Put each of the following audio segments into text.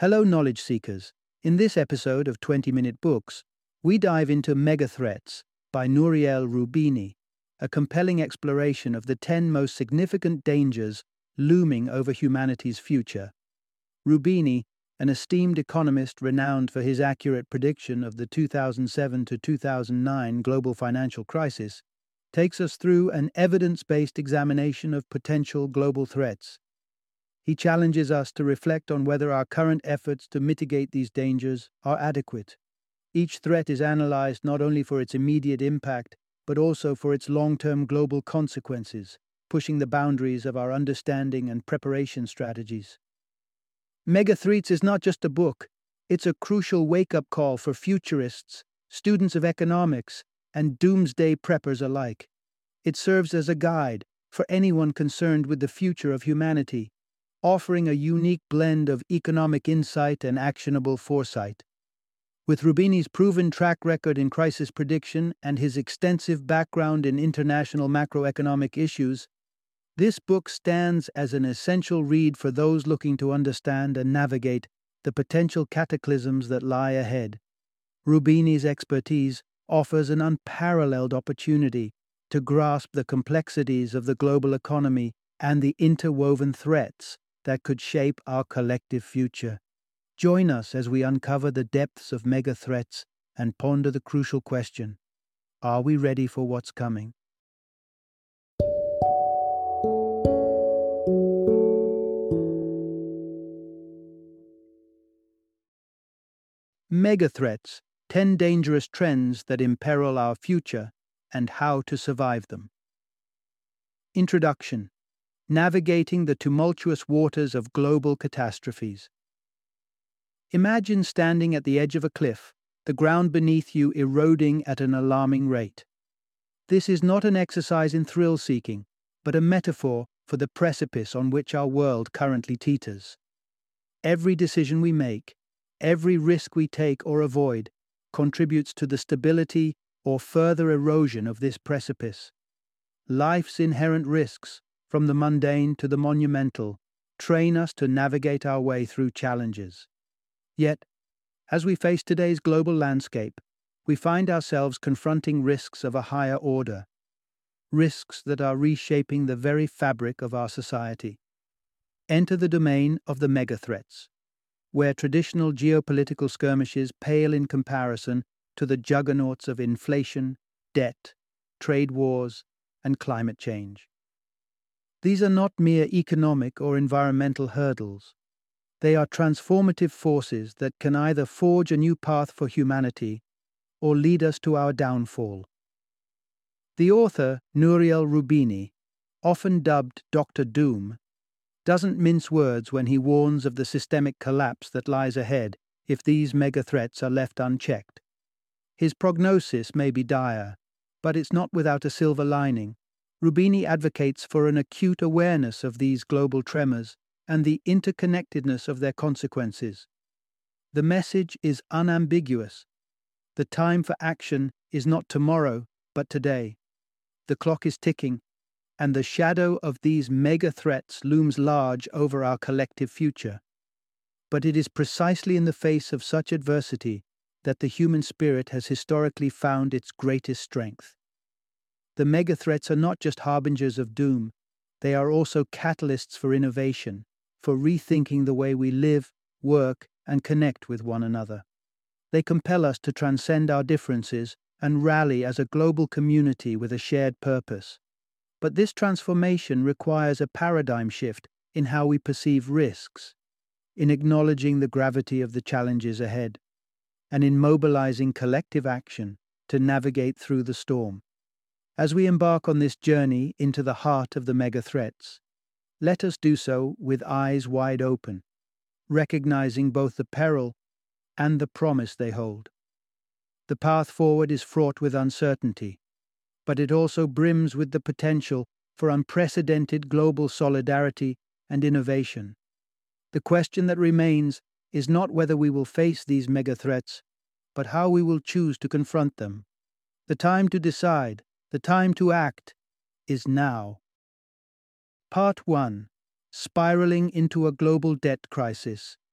Hello, knowledge seekers. In this episode of 20-Minute Books, we dive into Megathreats by Nouriel Roubini, a compelling exploration of the 10 most significant dangers looming over humanity's future. Roubini, an esteemed economist renowned for his accurate prediction of the 2007 to 2009 global financial crisis, takes us through an evidence-based examination of potential global threats. He challenges us to reflect on whether our current efforts to mitigate these dangers are adequate. Each threat is analyzed not only for its immediate impact, but also for its long-term global consequences, pushing the boundaries of our understanding and preparation strategies. Megathreats is not just a book, it's a crucial wake-up call for futurists, students of economics, and doomsday preppers alike. It serves as a guide for anyone concerned with the future of humanity, offering a unique blend of economic insight and actionable foresight. With Roubini's proven track record in crisis prediction and his extensive background in international macroeconomic issues, this book stands as an essential read for those looking to understand and navigate the potential cataclysms that lie ahead. Roubini's expertise offers an unparalleled opportunity to grasp the complexities of the global economy and the interwoven threats that could shape our collective future. Join us as we uncover the depths of megathreats and ponder the crucial question: are we ready for what's coming? Megathreats, 10 dangerous trends that imperil our future and how to survive them. Introduction: Navigating the tumultuous waters of global catastrophes. Imagine standing at the edge of a cliff, the ground beneath you eroding at an alarming rate. This is not an exercise in thrill-seeking, but a metaphor for the precipice on which our world currently teeters. Every decision we make, every risk we take or avoid, contributes to the stability or further erosion of this precipice. Life's inherent risks, from the mundane to the monumental, train us to navigate our way through challenges. Yet, as we face today's global landscape, we find ourselves confronting risks of a higher order, risks that are reshaping the very fabric of our society. Enter the domain of the megathreats, where traditional geopolitical skirmishes pale in comparison to the juggernauts of inflation, debt, trade wars, and climate change. These are not mere economic or environmental hurdles. They are transformative forces that can either forge a new path for humanity or lead us to our downfall. The author, Nouriel Roubini, often dubbed Dr. Doom, doesn't mince words when he warns of the systemic collapse that lies ahead if these megathreats are left unchecked. His prognosis may be dire, but it's not without a silver lining. Roubini advocates for an acute awareness of these global tremors and the interconnectedness of their consequences. The message is unambiguous. The time for action is not tomorrow, but today. The clock is ticking, and the shadow of these mega threats looms large over our collective future. But it is precisely in the face of such adversity that the human spirit has historically found its greatest strength. The megathreats are not just harbingers of doom, they are also catalysts for innovation, for rethinking the way we live, work, and connect with one another. They compel us to transcend our differences and rally as a global community with a shared purpose. But this transformation requires a paradigm shift in how we perceive risks, in acknowledging the gravity of the challenges ahead, and in mobilizing collective action to navigate through the storm. As we embark on this journey into the heart of the megathreats, let us do so with eyes wide open, recognizing both the peril and the promise they hold. The path forward is fraught with uncertainty, but it also brims with the potential for unprecedented global solidarity and innovation. The question that remains is not whether we will face these megathreats, but how we will choose to confront them. The time to decide, the time to act, is now. Part 1. Spiraling into a global debt crisis.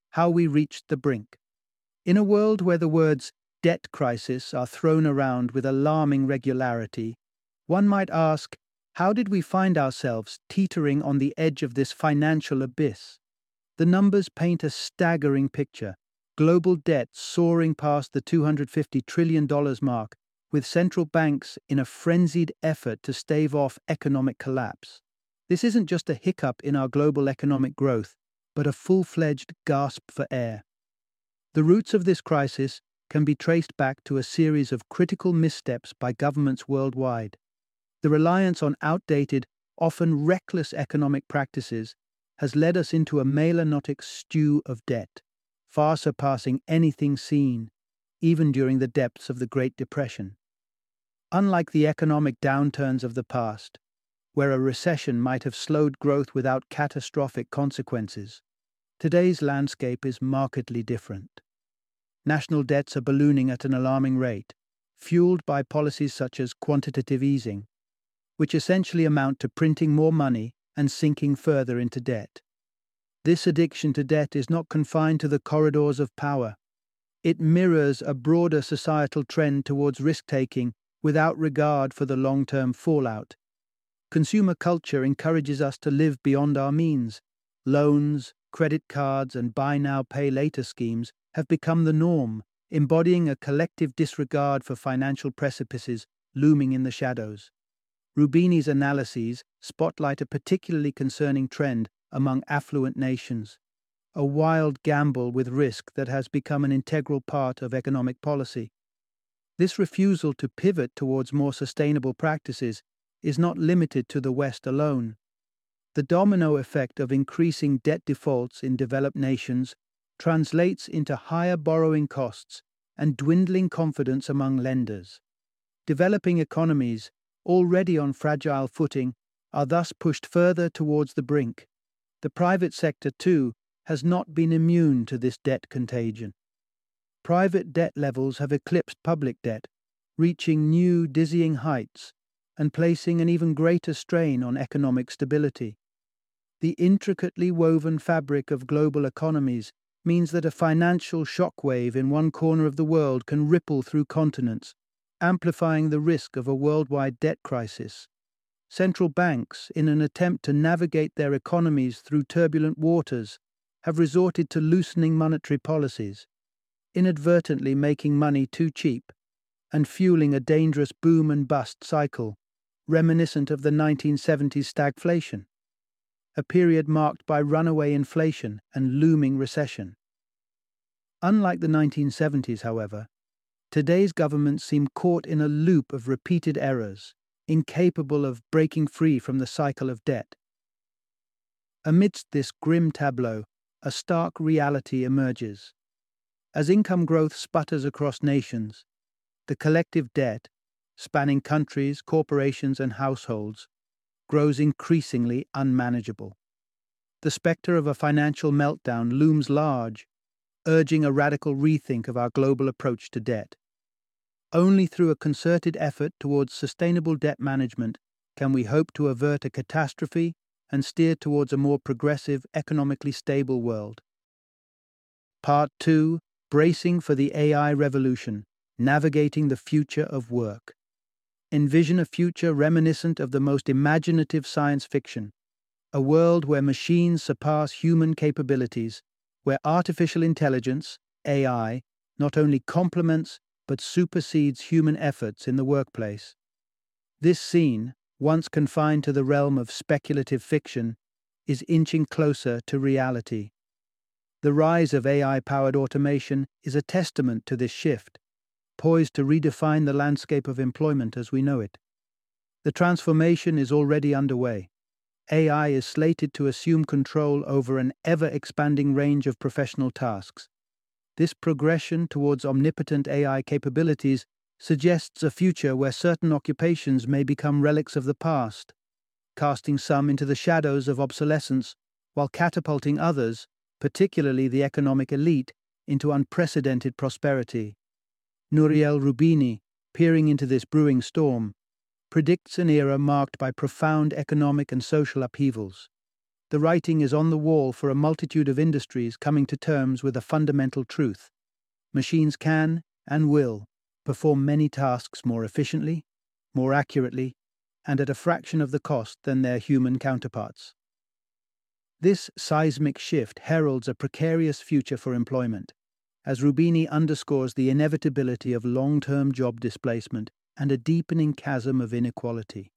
how we reached the brink. In a world where the words debt crisis are thrown around with alarming regularity, one might ask, how did we find ourselves teetering on the edge of this financial abyss? The numbers paint a staggering picture. Global debt soaring past the $250 trillion mark, with central banks in a frenzied effort to stave off economic collapse. This isn't just a hiccup in our global economic growth, but a full-fledged gasp for air. The roots of this crisis can be traced back to a series of critical missteps by governments worldwide. The reliance on outdated, often reckless economic practices has led us into a melancholic stew of debt, far surpassing anything seen, even during the depths of the Great Depression. Unlike the economic downturns of the past, where a recession might have slowed growth without catastrophic consequences, today's landscape is markedly different. National debts are ballooning at an alarming rate, fueled by policies such as quantitative easing, which essentially amount to printing more money and sinking further into debt. This addiction to debt is not confined to the corridors of power. It mirrors a broader societal trend towards risk-taking without regard for the long-term fallout. Consumer culture encourages us to live beyond our means. Loans, credit cards, and buy now, pay later schemes have become the norm, embodying a collective disregard for financial precipices looming in the shadows. Rubini's analyses spotlight a particularly concerning trend among affluent nations, a wild gamble with risk that has become an integral part of economic policy. This refusal to pivot towards more sustainable practices is not limited to the West alone. The domino effect of increasing debt defaults in developed nations translates into higher borrowing costs and dwindling confidence among lenders. Developing economies, already on fragile footing, are thus pushed further towards the brink. The private sector, too, has not been immune to this debt contagion. Private debt levels have eclipsed public debt, reaching new dizzying heights and placing an even greater strain on economic stability. The intricately woven fabric of global economies means that a financial shockwave in one corner of the world can ripple through continents, amplifying the risk of a worldwide debt crisis. Central banks, in an attempt to navigate their economies through turbulent waters, have resorted to loosening monetary policies, inadvertently making money too cheap and fueling a dangerous boom and bust cycle, reminiscent of the 1970s stagflation, a period marked by runaway inflation and looming recession. Unlike the 1970s, however, today's governments seem caught in a loop of repeated errors, incapable of breaking free from the cycle of debt. Amidst this grim tableau, a stark reality emerges. As income growth sputters across nations, the collective debt, spanning countries, corporations, and households, grows increasingly unmanageable. The specter of a financial meltdown looms large, urging a radical rethink of our global approach to debt. Only through a concerted effort towards sustainable debt management can we hope to avert a catastrophe and steer towards a more progressive, economically stable world. Part 2: Bracing for the AI Revolution, Navigating the Future of Work. Envision a future reminiscent of the most imaginative science fiction, a world where machines surpass human capabilities, where artificial intelligence, AI, not only complements but supersedes human efforts in the workplace. This scene, once confined to the realm of speculative fiction, is inching closer to reality. The rise of AI-powered automation is a testament to this shift, poised to redefine the landscape of employment as we know it. The transformation is already underway. AI is slated to assume control over an ever-expanding range of professional tasks. This progression towards omnipotent AI capabilities suggests a future where certain occupations may become relics of the past, casting some into the shadows of obsolescence while catapulting others, particularly the economic elite, into unprecedented prosperity. Nouriel Roubini, peering into this brewing storm, predicts an era marked by profound economic and social upheavals. The writing is on the wall for a multitude of industries coming to terms with a fundamental truth. Machines can, and will, perform many tasks more efficiently, more accurately, and at a fraction of the cost than their human counterparts. This seismic shift heralds a precarious future for employment, as Rubini underscores the inevitability of long-term job displacement and a deepening chasm of inequality.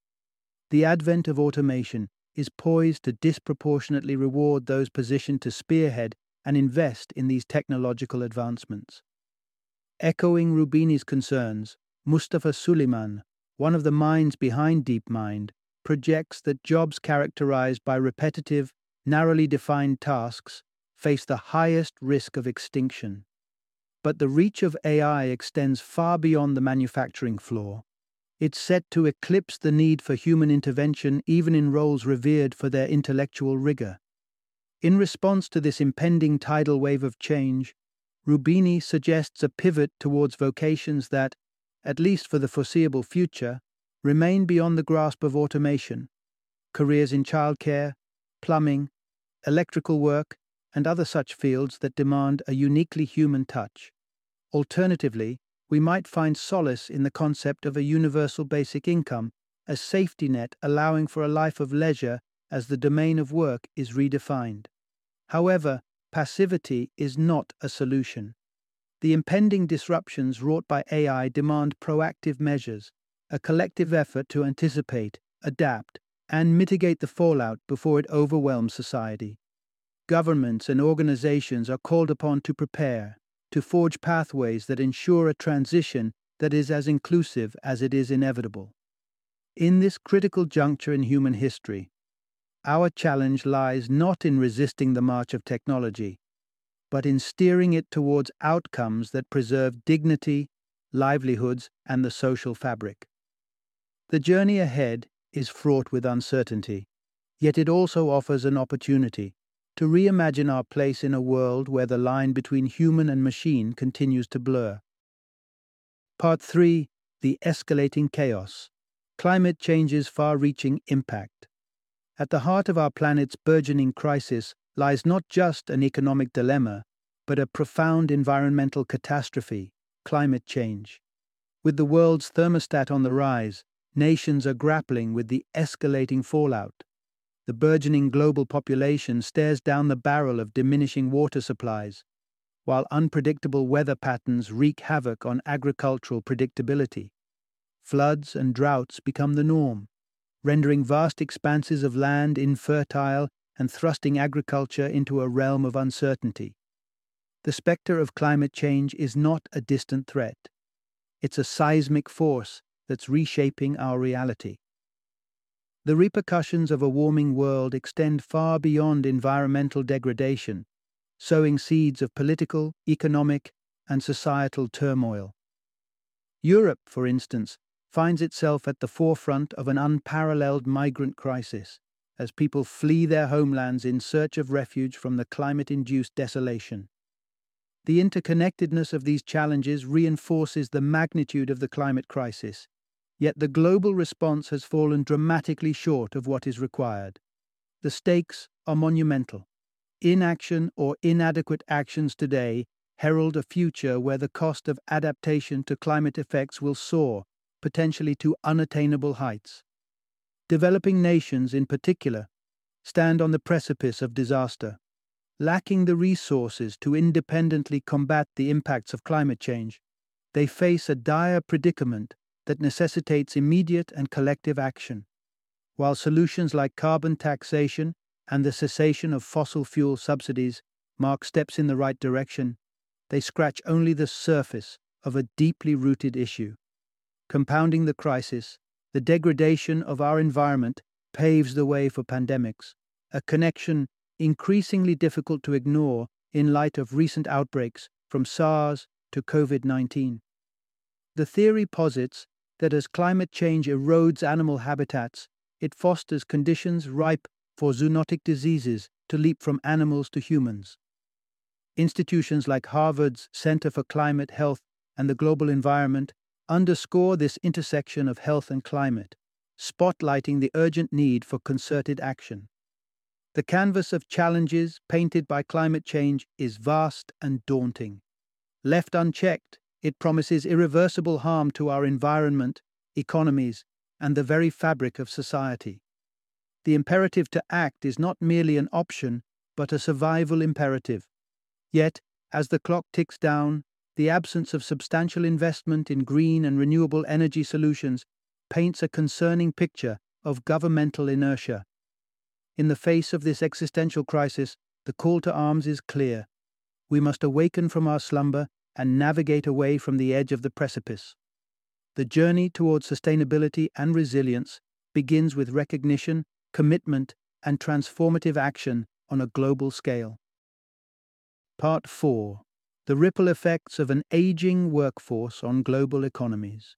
The advent of automation is poised to disproportionately reward those positioned to spearhead and invest in these technological advancements. Echoing Rubini's concerns, Mustafa Suleyman, one of the minds behind DeepMind, projects that jobs characterized by repetitive, narrowly defined tasks face the highest risk of extinction. But the reach of AI extends far beyond the manufacturing floor. It's set to eclipse the need for human intervention even in roles revered for their intellectual rigor. In response to this impending tidal wave of change, Rubini suggests a pivot towards vocations that, at least for the foreseeable future, remain beyond the grasp of automation. Careers in childcare, plumbing, electrical work, and other such fields that demand a uniquely human touch. Alternatively, we might find solace in the concept of a universal basic income, a safety net allowing for a life of leisure as the domain of work is redefined. However, passivity is not a solution. The impending disruptions wrought by AI demand proactive measures, a collective effort to anticipate, adapt, and mitigate the fallout before it overwhelms society. Governments and organizations are called upon to prepare, to forge pathways that ensure a transition that is as inclusive as it is inevitable. In this critical juncture in human history, our challenge lies not in resisting the march of technology, but in steering it towards outcomes that preserve dignity, livelihoods, and the social fabric. The journey ahead is fraught with uncertainty, yet it also offers an opportunity to reimagine our place in a world where the line between human and machine continues to blur. Part 3: The Escalating Chaos. Climate Change's Far-Reaching Impact. At the heart of our planet's burgeoning crisis lies not just an economic dilemma, but a profound environmental catastrophe: climate change. With the world's thermostat on the rise, nations are grappling with the escalating fallout. The burgeoning global population stares down the barrel of diminishing water supplies, while unpredictable weather patterns wreak havoc on agricultural predictability. Floods and droughts become the norm, rendering vast expanses of land infertile and thrusting agriculture into a realm of uncertainty. The specter of climate change is not a distant threat. It's a seismic force that's reshaping our reality. The repercussions of a warming world extend far beyond environmental degradation, sowing seeds of political, economic, and societal turmoil. Europe, for instance, finds itself at the forefront of an unparalleled migrant crisis, as people flee their homelands in search of refuge from the climate-induced desolation. The interconnectedness of these challenges reinforces the magnitude of the climate crisis, yet the global response has fallen dramatically short of what is required. The stakes are monumental. Inaction or inadequate actions today herald a future where the cost of adaptation to climate effects will soar, potentially to unattainable heights. Developing nations, in particular, stand on the precipice of disaster. Lacking the resources to independently combat the impacts of climate change, they face a dire predicament that necessitates immediate and collective action. While solutions like carbon taxation and the cessation of fossil fuel subsidies mark steps in the right direction, they scratch only the surface of a deeply rooted issue. Compounding the crisis, the degradation of our environment paves the way for pandemics, a connection increasingly difficult to ignore in light of recent outbreaks from SARS to COVID-19. The theory posits that as climate change erodes animal habitats, it fosters conditions ripe for zoonotic diseases to leap from animals to humans. Institutions like Harvard's Center for Climate Health and the Global Environment underscore this intersection of health and climate, spotlighting the urgent need for concerted action. The canvas of challenges painted by climate change is vast and daunting. Left unchecked, it promises irreversible harm to our environment, economies, and the very fabric of society. The imperative to act is not merely an option, but a survival imperative. Yet, as the clock ticks down, the absence of substantial investment in green and renewable energy solutions paints a concerning picture of governmental inertia. In the face of this existential crisis, the call to arms is clear. We must awaken from our slumber and navigate away from the edge of the precipice. The journey towards sustainability and resilience begins with recognition, commitment, and transformative action on a global scale. Part 4. The ripple effects of an aging workforce on global economies.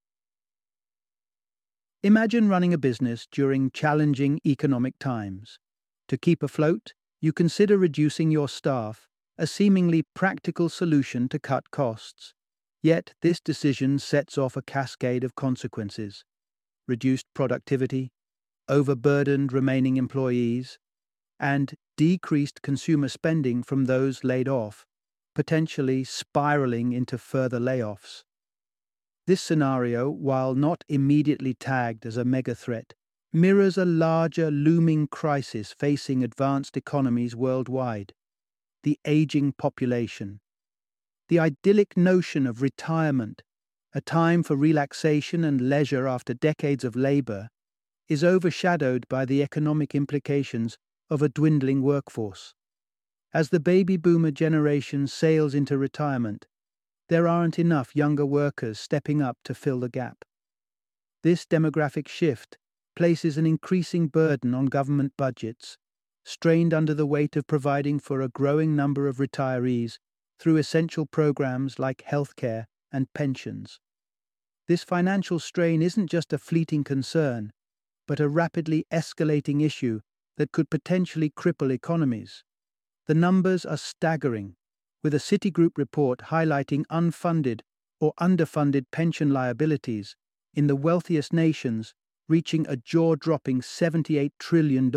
Imagine running a business during challenging economic times. To keep afloat, you consider reducing your staff, a seemingly practical solution to cut costs. Yet this decision sets off a cascade of consequences: reduced productivity, overburdened remaining employees, and decreased consumer spending from those laid off, potentially spiraling into further layoffs. This scenario, while not immediately tagged as a mega-threat, mirrors a larger looming crisis facing advanced economies worldwide: the aging population. The idyllic notion of retirement, a time for relaxation and leisure after decades of labor, is overshadowed by the economic implications of a dwindling workforce. As the baby boomer generation sails into retirement, there aren't enough younger workers stepping up to fill the gap. This demographic shift places an increasing burden on government budgets, strained under the weight of providing for a growing number of retirees through essential programs like healthcare and pensions. This financial strain isn't just a fleeting concern, but a rapidly escalating issue that could potentially cripple economies. The numbers are staggering, with a Citigroup report highlighting unfunded or underfunded pension liabilities in the wealthiest nations reaching a jaw-dropping $78 trillion.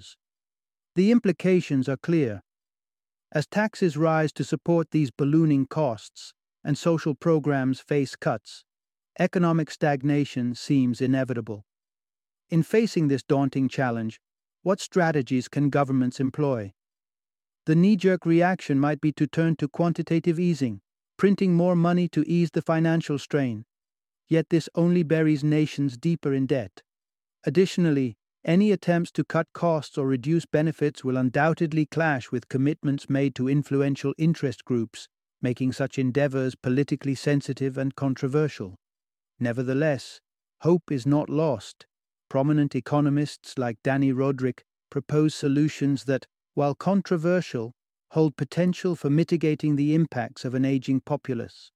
The implications are clear. As taxes rise to support these ballooning costs and social programs face cuts, economic stagnation seems inevitable. In facing this daunting challenge, what strategies can governments employ? The knee-jerk reaction might be to turn to quantitative easing, printing more money to ease the financial strain. Yet this only buries nations deeper in debt. Additionally, any attempts to cut costs or reduce benefits will undoubtedly clash with commitments made to influential interest groups, making such endeavors politically sensitive and controversial. Nevertheless, hope is not lost. Prominent economists like Danny Roderick propose solutions that, while controversial, hold potential for mitigating the impacts of an aging populace.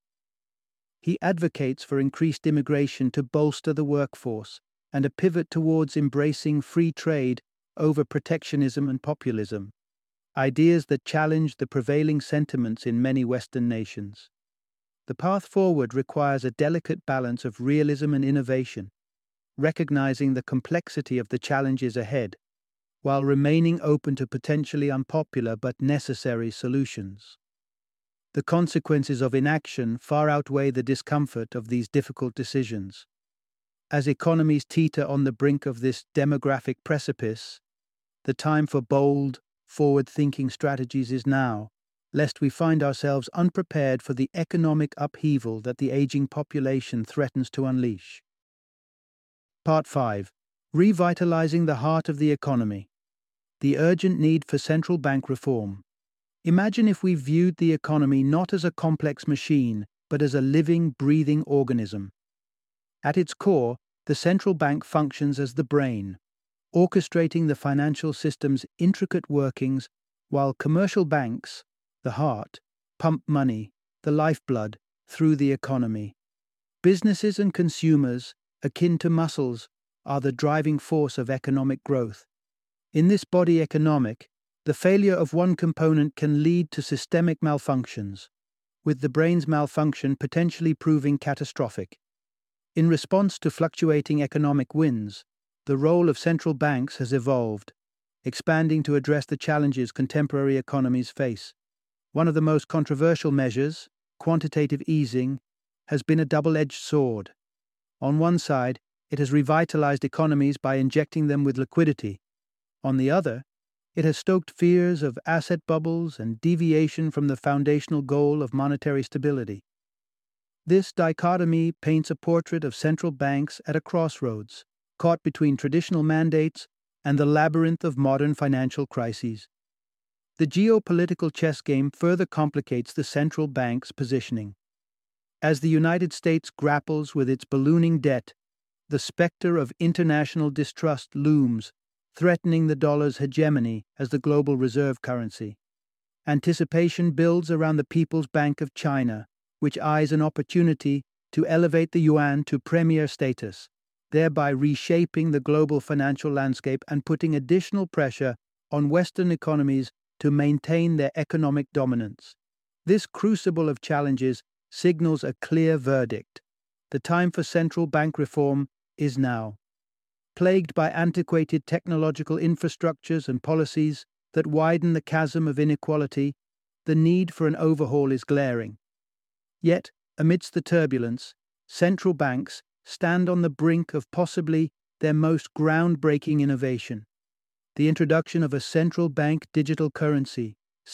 He advocates for increased immigration to bolster the workforce and a pivot towards embracing free trade over protectionism and populism, ideas that challenge the prevailing sentiments in many Western nations. The path forward requires a delicate balance of realism and innovation, recognizing the complexity of the challenges ahead, while remaining open to potentially unpopular but necessary solutions. The consequences of inaction far outweigh the discomfort of these difficult decisions. As economies teeter on the brink of this demographic precipice, the time for bold, forward-thinking strategies is now, lest we find ourselves unprepared for the economic upheaval that the aging population threatens to unleash. Part 5. Revitalizing the heart of the economy. The urgent need for central bank reform. Imagine if we viewed the economy not as a complex machine, but as a living, breathing organism. At its core, the central bank functions as the brain, orchestrating the financial system's intricate workings, while commercial banks, the heart, pump money, the lifeblood, through the economy. Businesses and consumers, akin to muscles, are the driving force of economic growth. In this body economic, the failure of one component can lead to systemic malfunctions, with the brain's malfunction potentially proving catastrophic. In response to fluctuating economic winds, the role of central banks has evolved, expanding to address the challenges contemporary economies face. One of the most controversial measures, quantitative easing, has been a double-edged sword. On one side, it has revitalized economies by injecting them with liquidity. On the other, it has stoked fears of asset bubbles and deviation from the foundational goal of monetary stability. This dichotomy paints a portrait of central banks at a crossroads, caught between traditional mandates and the labyrinth of modern financial crises. The geopolitical chess game further complicates the central bank's positioning. As the United States grapples with its ballooning debt, the specter of international distrust looms, threatening the dollar's hegemony as the global reserve currency. Anticipation builds around the People's Bank of China, which eyes an opportunity to elevate the yuan to premier status, thereby reshaping the global financial landscape and putting additional pressure on Western economies to maintain their economic dominance. This crucible of challenges signals a clear verdict. The time for central bank reform is now. Plagued by antiquated technological infrastructures and policies that widen the chasm of inequality, the need for an overhaul is glaring. Yet, amidst the turbulence, central banks stand on the brink of possibly their most groundbreaking innovation: the introduction of a central bank digital currency,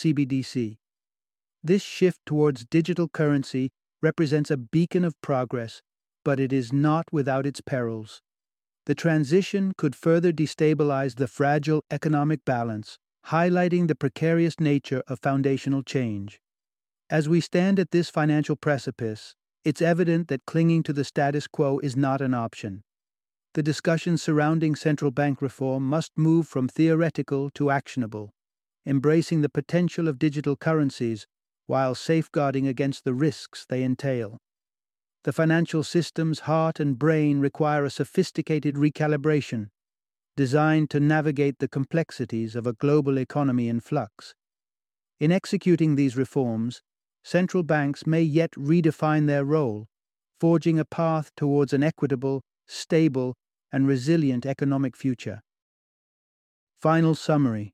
CBDC. This shift towards digital currency represents a beacon of progress, but it is not without its perils. The transition could further destabilize the fragile economic balance, highlighting the precarious nature of foundational change. As we stand at this financial precipice, it's evident that clinging to the status quo is not an option. The discussions surrounding central bank reform must move from theoretical to actionable, embracing the potential of digital currencies while safeguarding against the risks they entail. The financial system's heart and brain require a sophisticated recalibration, designed to navigate the complexities of a global economy in flux. In executing these reforms, central banks may yet redefine their role, forging a path towards an equitable, stable, and resilient economic future. Final summary.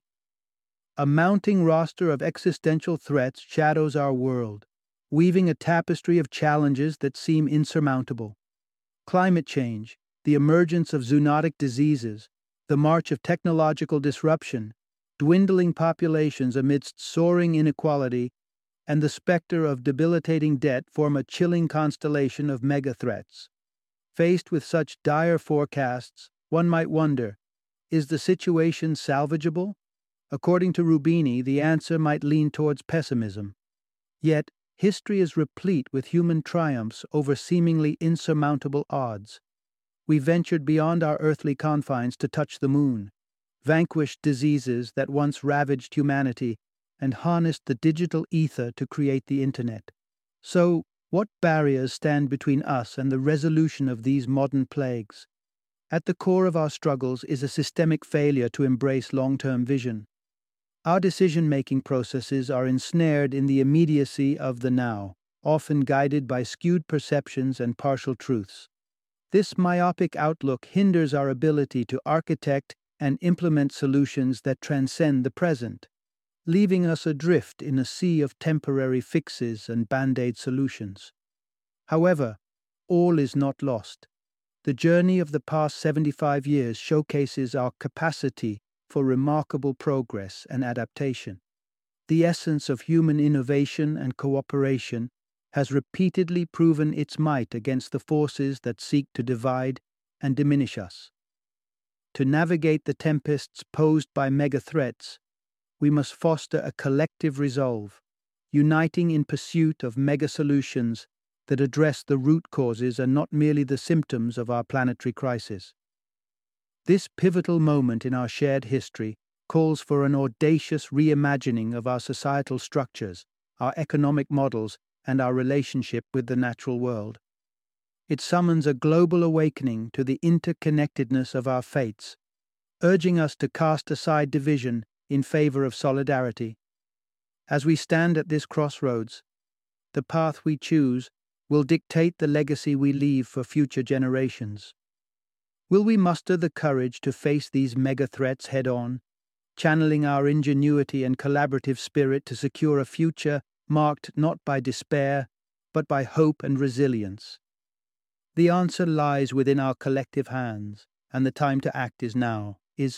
A mounting roster of existential threats shadows our world, weaving a tapestry of challenges that seem insurmountable. Climate change, the emergence of zoonotic diseases, the march of technological disruption, dwindling populations amidst soaring inequality, and the specter of debilitating debt form a chilling constellation of mega-threats. Faced with such dire forecasts, one might wonder, is the situation salvageable? According to Rubini, the answer might lean towards pessimism. Yet, history is replete with human triumphs over seemingly insurmountable odds. We ventured beyond our earthly confines to touch the moon, vanquished diseases that once ravaged humanity, and harnessed the digital ether to create the internet. So, what barriers stand between us and the resolution of these modern plagues? At the core of our struggles is a systemic failure to embrace long-term vision. Our decision-making processes are ensnared in the immediacy of the now, often guided by skewed perceptions and partial truths. This myopic outlook hinders our ability to architect and implement solutions that transcend the present, leaving us adrift in a sea of temporary fixes and band-aid solutions. However, all is not lost. The journey of the past 75 years showcases our capacity for remarkable progress and adaptation. The essence of human innovation and cooperation has repeatedly proven its might against the forces that seek to divide and diminish us. To navigate the tempests posed by mega-threats, we must foster a collective resolve, uniting in pursuit of mega-solutions that address the root causes and not merely the symptoms of our planetary crisis. This pivotal moment in our shared history calls for an audacious reimagining of our societal structures, our economic models, and our relationship with the natural world. It summons a global awakening to the interconnectedness of our fates, urging us to cast aside division in favor of solidarity. As we stand at this crossroads, the path we choose will dictate the legacy we leave for future generations. Will we muster the courage to face these mega-threats head-on, channeling our ingenuity and collaborative spirit to secure a future marked not by despair, but by hope and resilience. The answer lies within our collective hands, and the time to act is now.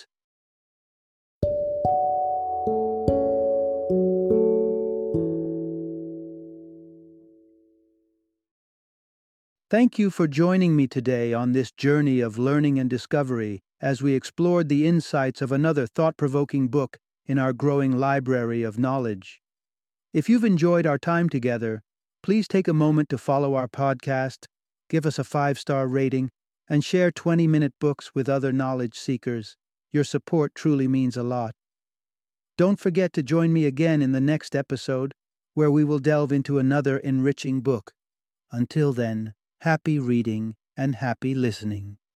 Thank you for joining me today on this journey of learning and discovery as we explored the insights of another thought-provoking book in our growing library of knowledge. If you've enjoyed our time together, please take a moment to follow our podcast, give us a 5-star rating, and share 20-minute books with other knowledge seekers. Your support truly means a lot. Don't forget to join me again in the next episode, where we will delve into another enriching book. Until then, happy reading and happy listening.